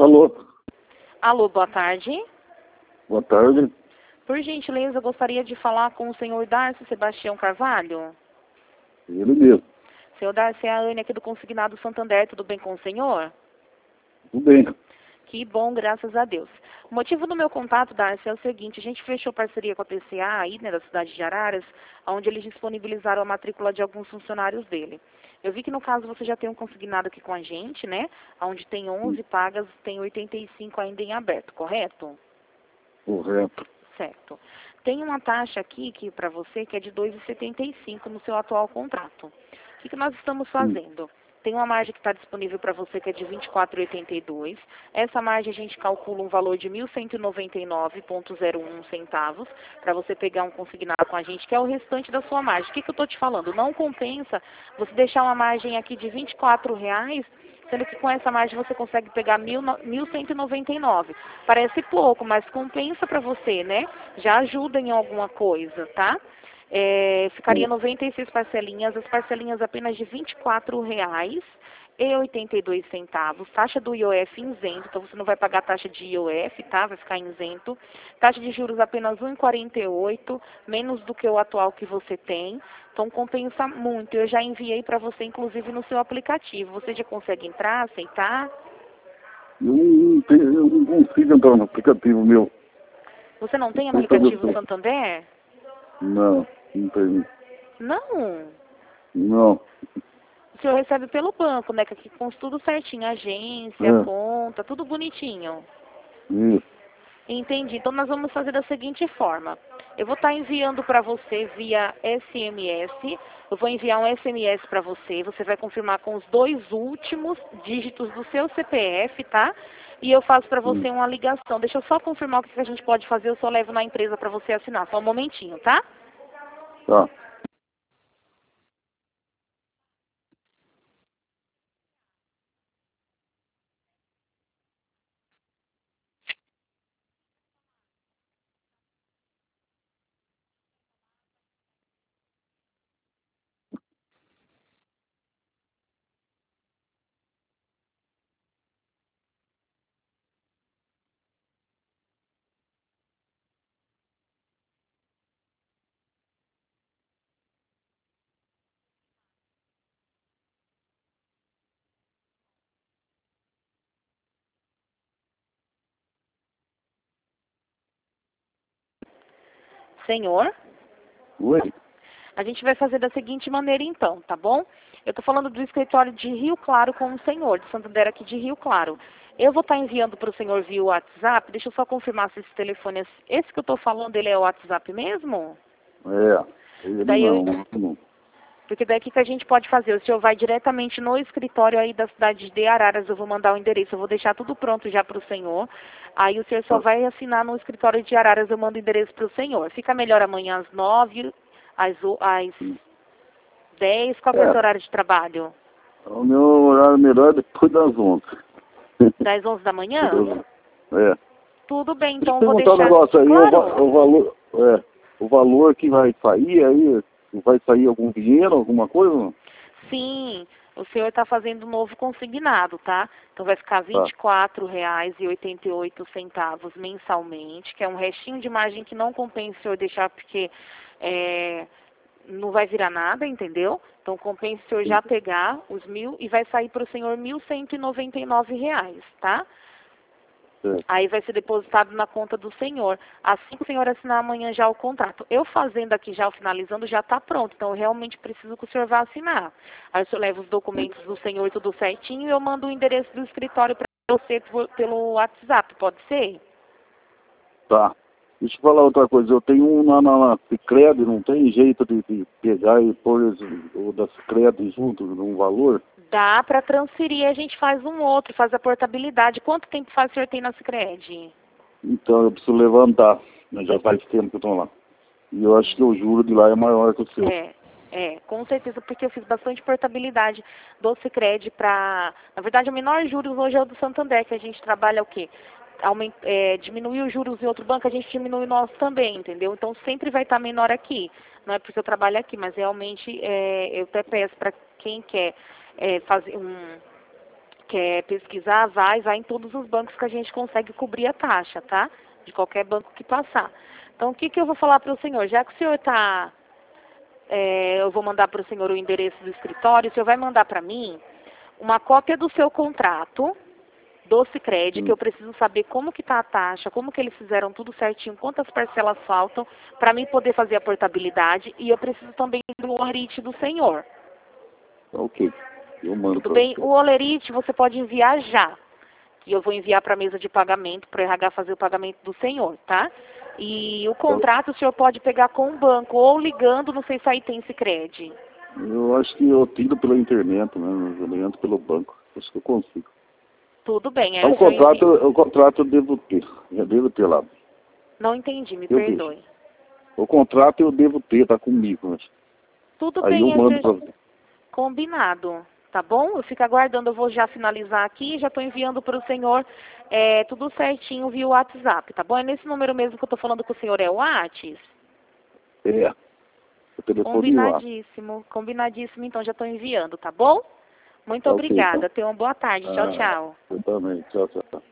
Alô, Alô, boa tarde. boa tarde. Por gentileza, eu gostaria de falar com o senhor Darcy Sebastião Carvalho. Ele mesmo. Senhor Darcy, é a Anne aqui do Consignado Santander, tudo bem com o senhor? Tudo bem. Que bom, graças a Deus. O motivo do meu contato, Darcy, é o seguinte: a gente fechou parceria com a PCA aí, né, da cidade de Araras, onde eles disponibilizaram a matrícula de alguns funcionários dele. Eu vi que no caso você já tem um consignado aqui com a gente, né, onde tem 11 pagas, tem 85 ainda em aberto, correto? Correto. Certo. Tem uma taxa aqui que para você que é de 2,75 no seu atual contrato. O que nós estamos fazendo? Tem uma margem que está disponível para você que é de 24,82. Essa margem a gente calcula um valor de 1.199,01 centavos para você pegar um consignado com a gente, que é o restante da sua margem. O que eu estou te falando? Não compensa você deixar uma margem aqui de R$ 24,00, sendo que com essa margem você consegue pegar 1.199. Parece pouco, mas compensa para você, né? Já ajuda em alguma coisa, tá? Ficaria 96 parcelinhas, as parcelinhas apenas de R$ 24,82. Taxa do IOF isento, então você não vai pagar taxa de IOF, tá? Vai ficar isento. Taxa de juros apenas 1,48, menos do que o atual que você tem. Então compensa muito. Eu já enviei para você, inclusive, no seu aplicativo. Você já consegue entrar, aceitar? Eu não consigo entrar no aplicativo meu. Você não tem Não aplicativo sei. Santander? Não tem. Não. Não. O senhor recebe pelo banco, né? Que aqui consta tudo certinho, agência, É, conta, tudo bonitinho. isso. Entendi. Então nós vamos fazer da seguinte forma. Eu vou estar enviando para você via SMS. Eu vou enviar um SMS para você. Você vai confirmar com os 2 últimos dígitos do seu CPF, tá? E eu faço para você uma ligação. Deixa eu só confirmar o que a gente pode fazer. Eu só levo na empresa para você assinar. Só um momentinho, tá? Tá. Senhor? Oi. A gente vai fazer da seguinte maneira então, tá bom? Eu estou falando do escritório de Rio Claro com o senhor, de Santander aqui de Rio Claro. Eu vou estar enviando para o senhor via WhatsApp. Deixa eu só confirmar se esse telefone, esse que eu estou falando, ele é o WhatsApp mesmo? Ele Daí não. porque daí o que a gente pode fazer? O senhor vai diretamente no escritório aí da cidade de Araras, eu vou mandar o endereço, eu vou deixar tudo pronto já para o senhor. Aí o senhor só vai assinar no escritório de Araras, eu mando o endereço para o senhor. Fica melhor amanhã às 9, às 10, qual que é o seu horário de trabalho? O meu horário melhor é depois das 11. Das 11 da manhã? É. Tudo bem, Deixa então eu eu vou perguntar um deixar... negócio aí, Claro. o valor que vai sair aí, vai sair algum dinheiro, alguma coisa? Não? Sim, o senhor está fazendo um novo consignado, tá? Então vai ficar R$ Tá. 24,88 mensalmente, que é um restinho de margem que não compensa o senhor deixar porque não vai virar nada, entendeu? Então compensa o senhor já pegar os 1.000 e vai sair para o senhor R$ 1.199, tá? Certo. Aí vai ser depositado na conta do senhor. Assim que o senhor assinar amanhã já o contrato. Eu fazendo aqui já, o finalizando, já está pronto. Então eu realmente preciso que o senhor vá assinar. Aí o senhor leva os documentos do senhor tudo certinho e eu mando o endereço do escritório para você pelo WhatsApp, pode ser? Tá. Deixa eu falar outra coisa. Eu tenho um na Sicredi, não tem jeito de pegar e pôr o da Sicredi junto num valor? Dá para transferir, a gente faz um outro, faz a portabilidade. Quanto tempo faz o senhor tem na Sicredi? Então eu preciso levantar. Mas já faz tempo que eu estou lá. E eu acho que o juro de lá é maior que o seu. Com certeza, porque eu fiz bastante portabilidade do Sicredi para... Na verdade, o menor juros hoje é o do Santander, que a gente trabalha o quê? Diminuir os juros em outro banco, a gente diminui o nosso também, entendeu? Então, sempre vai estar menor aqui. Não é porque eu trabalho aqui, mas realmente eu até peço para quem quer fazer quer pesquisar, vai em todos os bancos que a gente consegue cobrir a taxa, tá? De qualquer banco que passar. Então, o que eu vou falar para o senhor? Já que o senhor está... eu vou mandar para o senhor o endereço do escritório, o senhor vai mandar para mim uma cópia do seu contrato, do Sicredi, que eu preciso saber como que está a taxa, como que eles fizeram tudo certinho, quantas parcelas faltam, para mim poder fazer a portabilidade, e eu preciso também do olerite do senhor. Ok. Eu mando. Tudo bem? O olerite você pode enviar já, que eu vou enviar para a mesa de pagamento, para o RH fazer o pagamento do senhor, tá? E o contrato o senhor pode pegar com o banco, ou ligando, não sei se aí tem Sicredi. Eu acho que eu tiro pela internet, né? Eu entro pelo banco. Acho que eu consigo. Tudo bem. O contrato eu devo ter. Já devo ter lá. Não entendi, me perdoe. Deixo. O contrato eu devo ter, tá comigo. Mas... Tudo aí bem, eu mando pra você. Combinado. Tá bom? Eu fico aguardando, eu vou já finalizar aqui, já estou enviando para o senhor tudo certinho via WhatsApp, tá bom? É nesse número mesmo que eu estou falando com o senhor, é o WhatsApp? É. O telefone combinadíssimo, combinadíssimo, então já estou enviando, tá bom? Muito obrigada, tenha uma boa tarde, tchau, tchau. Eu também, tchau, tchau.